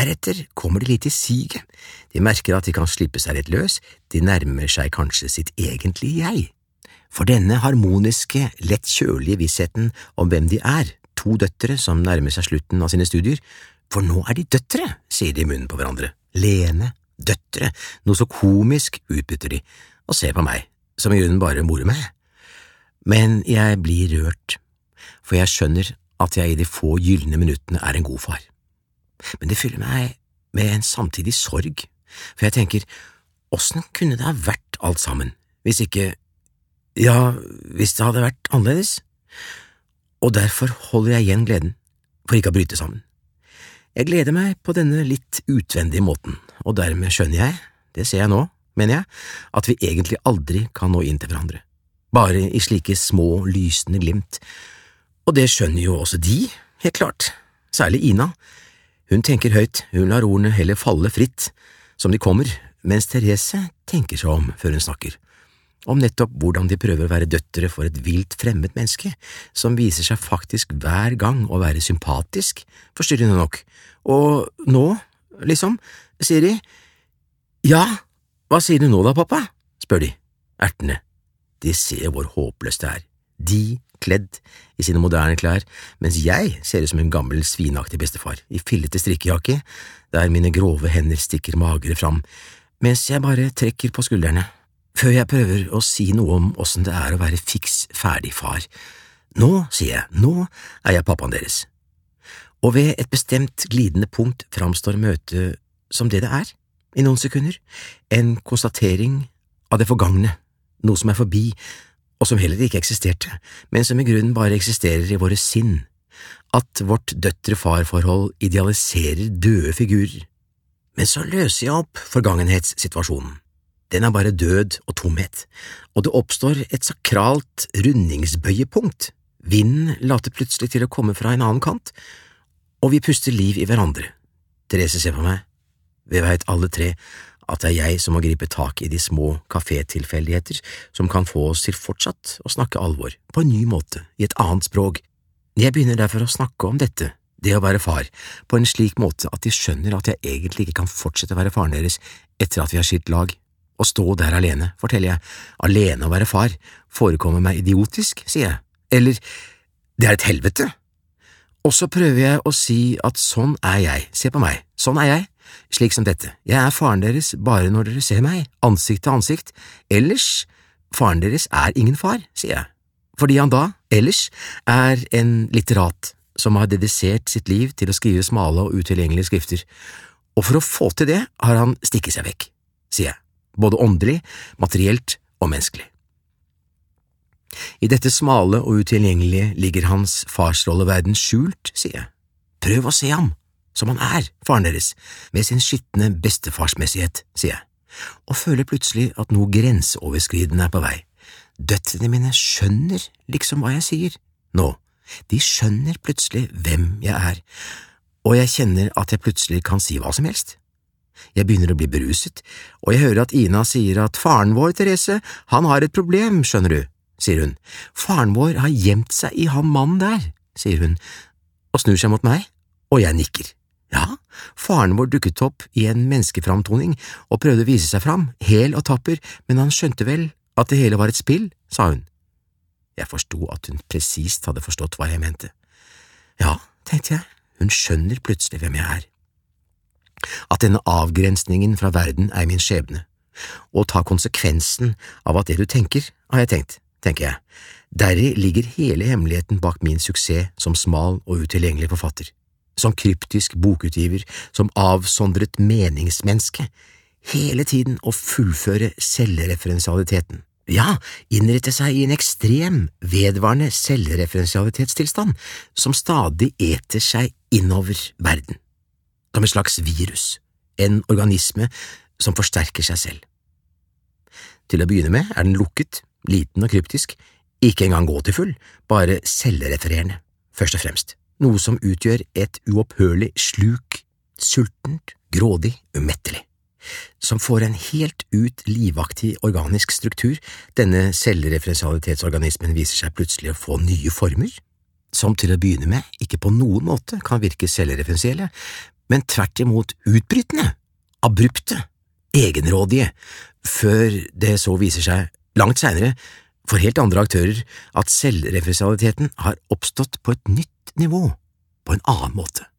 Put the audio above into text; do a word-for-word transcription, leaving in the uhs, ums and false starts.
Deretter kommer de litt i siget, de merker at de kan slippe seg litt løs, de nærmer seg kanskje sitt egentlige jeg. For denne harmoniske, lett kjølige vissheten om hvem de er, to døtre som nærmer seg slutten av sine studier, for nå er de døtre, sier de i munnen på hverandre, leende, døtre, noe så komisk utbytter de, og ser på meg, som i grunnen bare morer meg. Men jeg blir rørt, for jeg skjønner at jeg i de få gyllene minuttene er en god far. Men det fyller meg med en samtidig sorg, for jeg tenker, hvordan kunne det ha vært alt sammen, hvis ikke, ja, hvis det hadde vært annerledes? Og derfor holder jeg igjen gleden, for ikke å bryte sammen. Jeg gleder meg på denne litt utvendige måten, og dermed skjønner jeg, det ser jeg nå, mener jeg, at vi egentlig aldri kan nå inn til hverandre, bare i slike små, lysende glimt. Og det skjønner jo også de, helt klart, særlig Ina. Hun tenker høyt, hun lar ordene heller falle fritt, som de kommer, mens Therese tenker seg om før hun snakker, om nettopp hvordan de prøver å være døtre for et vilt fremmed menneske, som viser seg faktisk hver gang å være sympatisk, forstyrrende nok. Og nå, liksom, sier de, ja, hva sier du nå da, pappa? Spør de, ertende. De ser hvor håpløst det er. De kledd i sine moderne klær, mens jeg ser ut som en gammel svinaktig bestefar, i fillete strikkejakke, der mine grove hender stikker magre fram, mens jeg bare trekker på skuldrene, før jeg prøver å si noe om hvordan det er å være fiks ferdig far. Nå, sier jeg, nå er jeg pappaen deres. Og ved et bestemt glidende punkt framstår møtet som det det er, i noen sekunder, en konstatering av det forgangne, noe som er forbi, og som heller ikke eksisterte, men som i grunnen bare eksisterer i våre sinn, at vårt døtre-far-forhold idealiserer døde figurer. Men så løser jeg opp forgangenhetssituasjonen. Den er bare død og tomhet, og det oppstår et sakralt rundingsbøyepunkt. Vinden later plutselig til å komme fra en annen kant, og vi puster liv i hverandre. Therese ser på meg. Vi vet alle tre at det er jeg som må gripe tak i de små kafétilfeldigheter som kan få oss til fortsatt å snakke alvor, på en ny måte, i et annet språk. Jeg begynner derfor å snakke om dette, det å være far, på en slik måte at de skjønner at jeg egentlig ikke kan fortsette å være faren deres etter at vi har skilt lag. Å stå der alene, forteller jeg, alene å være far, forekommer meg idiotisk, sier jeg, eller det er et helvete. Og så prøver jeg å si at sånn er jeg, se på meg, sånn er jeg, slik som dette, jeg er faren deres bare når dere ser meg, ansikt til ansikt, ellers, faren deres er ingen far, sier jeg, fordi han da, ellers, er en litterat som har dedisert sitt liv til å skrive smale og utilgjengelige skrifter, og for å få til det har han stikket seg vekk, sier jeg, både åndelig, materielt og menneskelig. I dette smale og utilgjengelige ligger hans farsrolleverden skjult, sier jeg. Prøv å se ham, som han er, faren deres, med sin skittende bestefarsmessighet, sier jeg, og føler plutselig at noe grenseoverskridende er på vei. Døtrene mine skjønner liksom hva jeg sier. Nå, de skjønner plutselig hvem jeg er, og jeg kjenner at jeg plutselig kan si hva som helst. Jeg begynner å bli beruset, og jeg hører at Ina sier at faren vår, Therese, han har et problem, skjønner du, sier hun. Faren vår har gjemt seg i han mannen der, sier hun, og snur seg mot meg, og jeg nikker. Ja, faren vår dukket opp i en menneskeframtoning og prøvde å vise seg fram, hel og tapper, men han skjønte vel at det hele var et spill, sa hun. Jeg forsto at hun presist hadde forstått hva jeg mente. Ja, tenkte jeg, hun skjønner plutselig hvem jeg er. At denne avgrensningen fra verden er min skjebne, og ta konsekvensen av at det du tenker, har jeg tenkt, tenker jeg. Deri ligger hele hemmeligheten bak min suksess som smal og utilgjengelig forfatter. Som kryptisk bokutgiver, som avsondret meningsmenneske, hele tiden å fullføre selvreferensialiteten. Ja, innrette seg i en ekstrem, vedvarende selvreferensialitetstilstand, som stadig eter seg innover verden. Som et slags virus, en organisme som forsterker seg selv. Til å begynne med er den lukket, liten og kryptisk, ikke engang gåtefull, bare selvrefererende, først og fremst. Noe som utgjør et uopphørlig sluk, sultent, grådig, umettelig, som får en helt ut livaktig organisk struktur. Denne selvreferensialitetsorganismen viser seg plutselig å få nye former, som til å begynne med ikke på noen måte kan virke selvreferensielle, men tvert imot utbrytende, abrupte, egenrådige, før det så viser seg, langt senere, for helt andre aktører, at selvreferensialiteten har oppstått på et nytt nivå, på en annen måte.